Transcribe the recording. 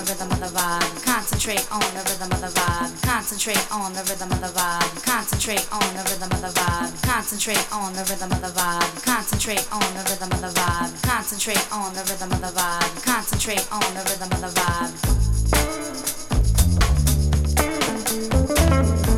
rhythm of the vibe. Concentrate on the rhythm of the vibe. Concentrate on the rhythm of the vibe. Concentrate on the rhythm of the vibe. Concentrate on the rhythm of the vibe. Concentrate on the rhythm of the vibe. Concentrate on the rhythm of the vibe. Concentrate on the rhythm of the vibe.